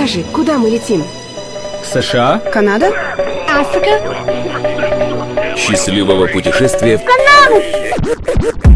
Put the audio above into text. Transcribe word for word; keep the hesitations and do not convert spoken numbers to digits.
Скажи, куда мы летим? США? Канада? Африка? Счастливого путешествия в Канаду!